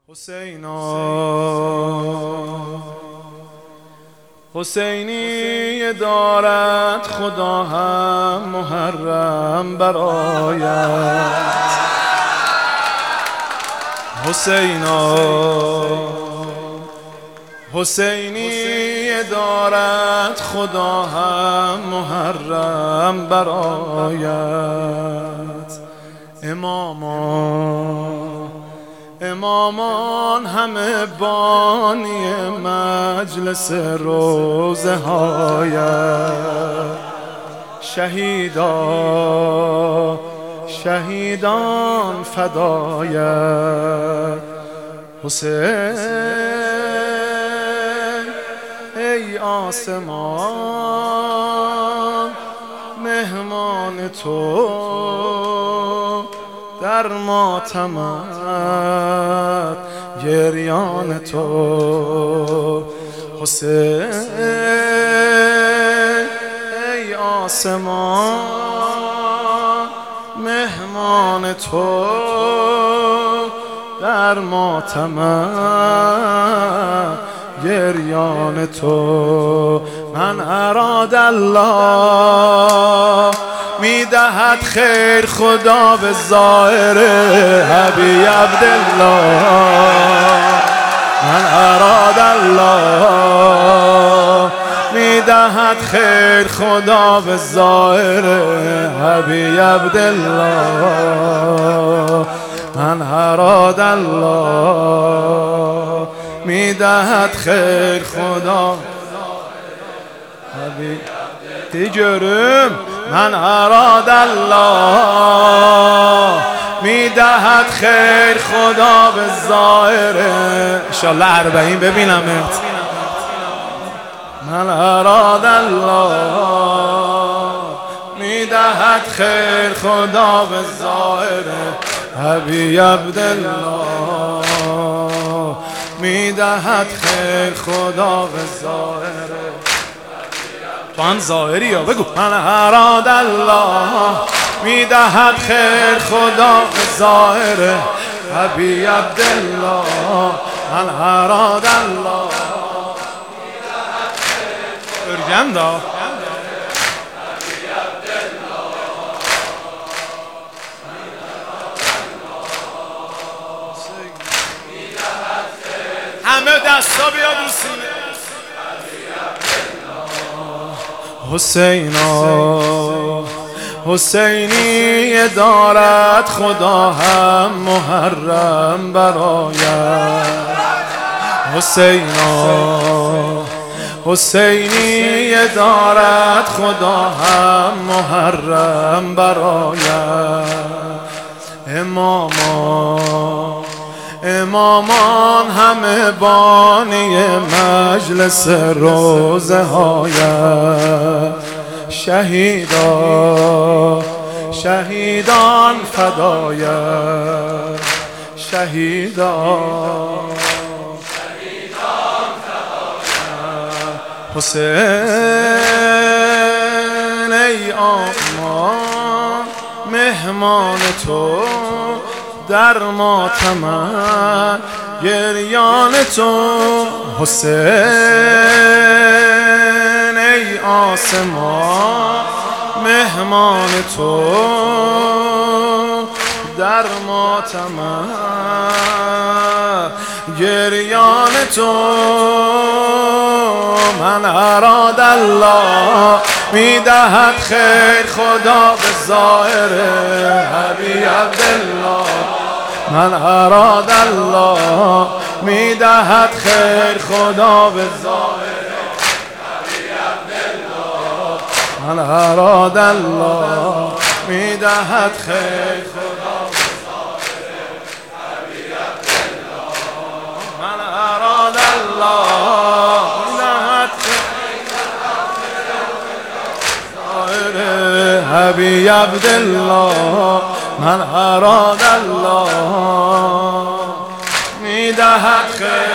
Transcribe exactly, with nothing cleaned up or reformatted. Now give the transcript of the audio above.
حسینا حسینی دارد خدا هم محرم برایت. حسینا حسینی دارد خدا هم محرم برایت. امامان امامان همه بانی مجلس روزه هایت. شهیدا شهیدان فدایت. حسین ای آسمان مهمان تو در ماتمت گریان تو. حسین ای آسمان مهمان تو در ماتمت گریان تو. من اراد الله میدهد خیر خدا به ظاهر حبیب عبدالله. من اراد الله میدهد خیر خدا به ظاهر حبیب عبدالله. من اراد الله میدهد خیر خدا حبیب دیگرم. من اراد الله میدهد خیر خدا به ظاهر انشالله اربعین ببینمت. من اراد الله میدهد خیر خدا به ظاهر حبیب عبدالله. میدهد خیر خدا به ظاهر تو هم ظاهری یا بگو. من اراد الله میدهد خیر خدا به ظاهر حبیب عبدالله. من اراد الله میدهد خیر ارگم دا همه دستا بیاد رو سینه. حسینا حسینی دارد خدا هم محرم برایت. حسینا حسینی دارد خدا هم محرم برایت. امامان امامان همه بانی مجلس روزه هایت. شهیدا شهیدان فدایت. شهیدان شهیدان فدایت. حسین ای آمان مهمان تو در ماتمت گریان تو. حسین ای آسمان مهمان تو در ماتمت گریان تو. من اراد الله میدهد خیر خدا به ظاهر حبیب عبدالله. من اراد الله میدهد خیر خدا به ظاهر حبیب عبدالله. من اراد الله میدهد خیر خدا به ظاهر حبیب عبدالله. من اراد الله میدهد خیر ظاهر حبیب عبدالله. من اراد الله میدهد خیر